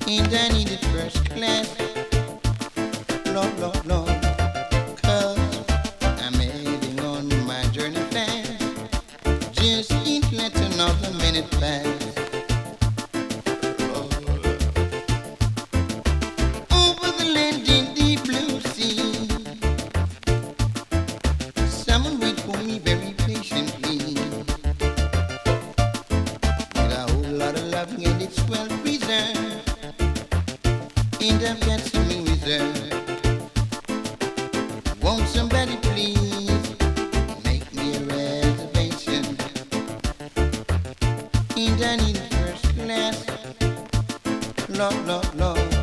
And I need it first class. Lord, Lord, Lord. 'Cause I'm heading on my journey fast. Just ain't let another minute pass. Over the land in deep blue sea, someone wait for me very patiently. With a whole lot of love and it's well preserved. And I've got something reserved. Won't somebody please make me a reservation? And I need first class. Lord, Lord, Lord.